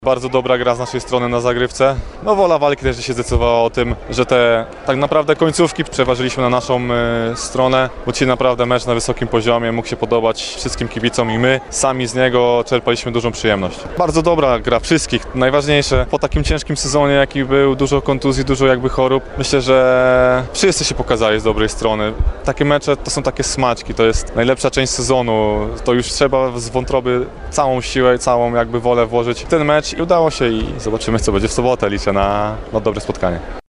Bardzo dobra gra z naszej strony na zagrywce. No wola walki też się zdecydowała o tym, że te tak naprawdę końcówki przeważyliśmy na naszą stronę, bo dzisiaj naprawdę mecz na wysokim poziomie mógł się podobać wszystkim kibicom i my sami z niego czerpaliśmy dużą przyjemność. Bardzo dobra gra wszystkich. Najważniejsze po takim ciężkim sezonie, jaki był, dużo kontuzji, dużo chorób. Myślę, że wszyscy się pokazali z dobrej strony. Takie mecze to są takie smaczki, to jest najlepsza część sezonu. To już trzeba z wątroby całą siłę, całą wolę włożyć w ten mecz. I udało się i zobaczymy, co będzie w sobotę. Liczę na dobre spotkanie.